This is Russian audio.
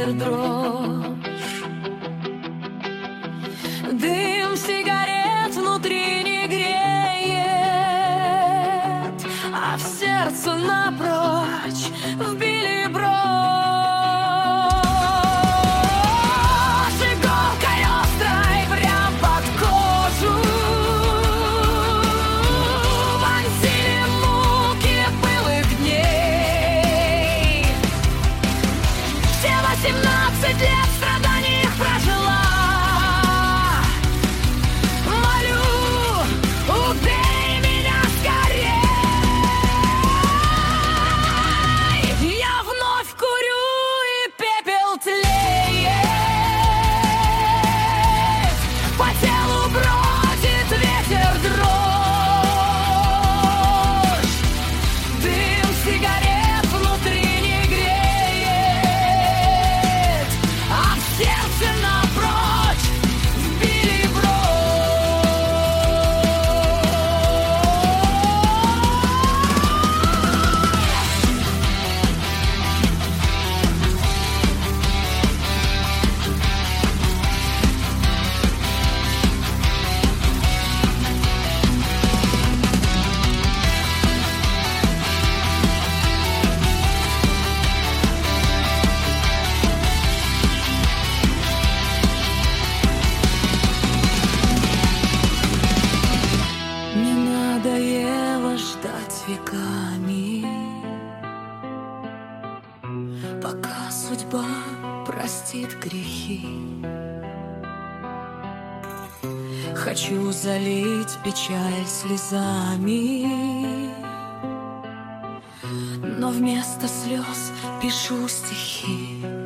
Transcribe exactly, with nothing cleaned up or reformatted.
ветер дрожь. Дым сигарет внутри не греет, а в сердце напрочь вбили брошь. Иголкой острой прям под кожу вонзили муки былых дней. Все восемнадцать лет страданий их прожила. Молю, убей меня скорей. Я вновь курю, и пепел тлеет. По телу бродит ветер дрожь. Дым сигарет внутри не греет, а в сердце напрочь вбили Мне надоело ждать веками, пока судьба простит грехи. Хочу залить печаль слезами, но вместо слез пишу стихи.